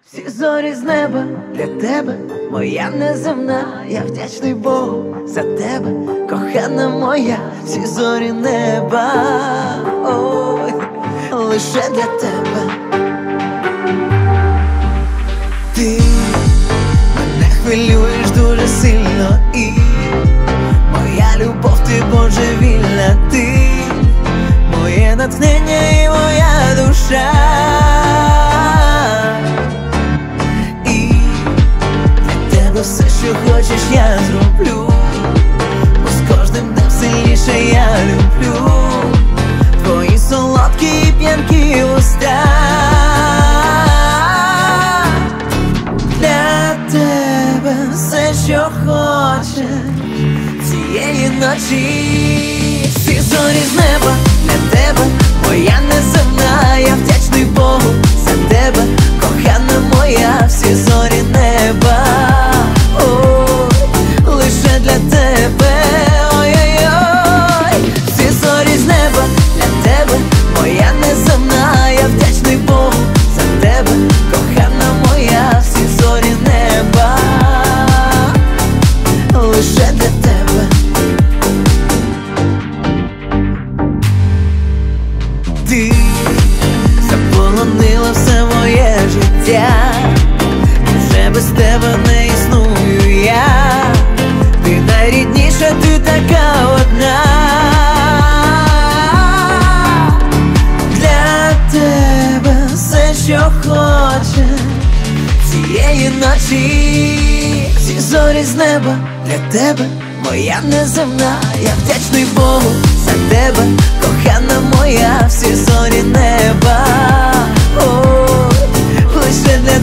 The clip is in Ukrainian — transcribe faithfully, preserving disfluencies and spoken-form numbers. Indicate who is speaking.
Speaker 1: Всі зорі з неба для тебе, моя неземна, я вдячний Богу за тебе, кохана моя, всі зорі неба, ой, лише для тебе. Ти мене хвилюєш дуже сильно, і моя любов, ти божевільна, ти моє натхнення і моя душа. Все, що хочеш, я зроблю, бо з кожним днем сильніше я люблю твої солодкі і п'янкі уста. Для тебе все, що хочеш цієї ночі. Всі зорі з неба для тебе, моя неземна, я вдячний Богу за тебе, кохана моя, всі зорі неба. Лише для тебе, ой-ой-ой, всі зорі з неба для тебе, моя неземна, я вдячний Богу за тебе, кохана моя, всі зорі неба, лише для тебе. Ти заполонила все моє життя, вже без тебе не існую я. Ти найрідніша, ти така одна. Для тебе все, що хочеш цієї ночі. Всі зорі з неба для тебе, моя неземна, я вдячний Богу за тебе, кохана моя, всі зорі неба, ой, лише для